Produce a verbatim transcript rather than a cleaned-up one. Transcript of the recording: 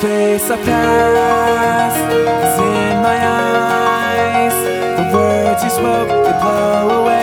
space I pass is in my eyes. The words you spoke, they blow away.